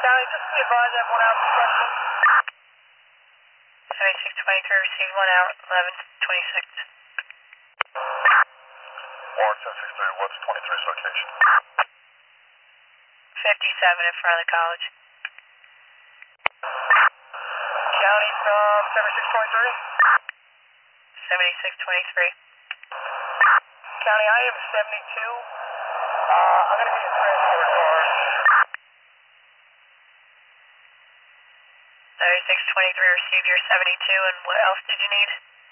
County, just be advised I have 1 hour question. 7623 received 1 hour, 1126. Warren 763, what's 23's location? 57 in front of the college. County from 7623. 7623. County, I am 72. I'm going to need a transport car. 7623 received your 72, and what else did you need?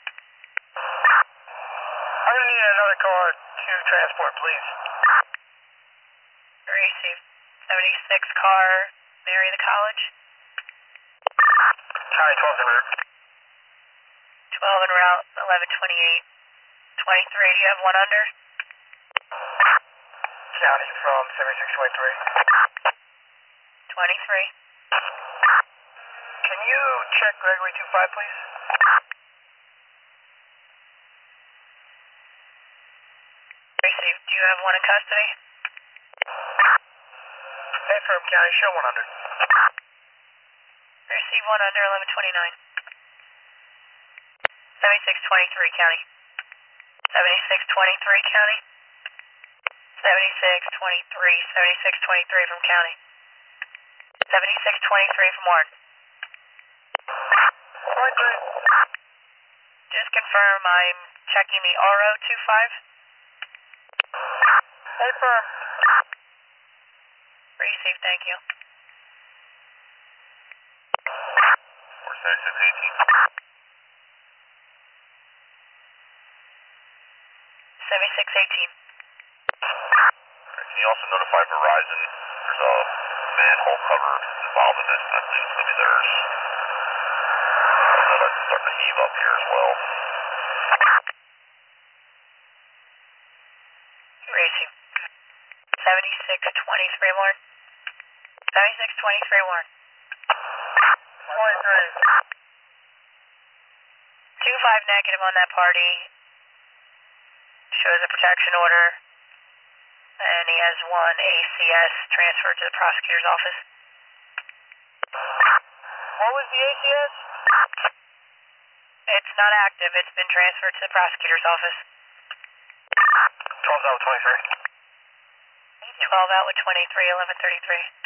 I'm going to need another car to transport, please. Received 76 car, Mary the college. County 12's en route. 12 en route, 1128. 23, do you have one under? County from 7623. 23. Can you check Gregory 25, please? Received, do you have one in custody? Affirm, County, show 1 under. Received one under, 1129. 7623, County. 7623, County. 7623, 7623 from County. 7623 from Warren. 23. Just confirm I'm checking the RO25. Affirm. Received, thank you. Or 7618. 7618. Can you also notify Verizon there's a manhole cover involved in this, and I think it's going to be theirs. I know that's starting to heave up here as well. Received. 7623, Warren. 7623, Warren. 23. 25 negative on that party. Shows a protection order. And he has one ACS transferred to the prosecutor's office. What was the ACS? It's not active. It's been transferred to the prosecutor's office. 12's out with 23. 12 out with 23, 1133.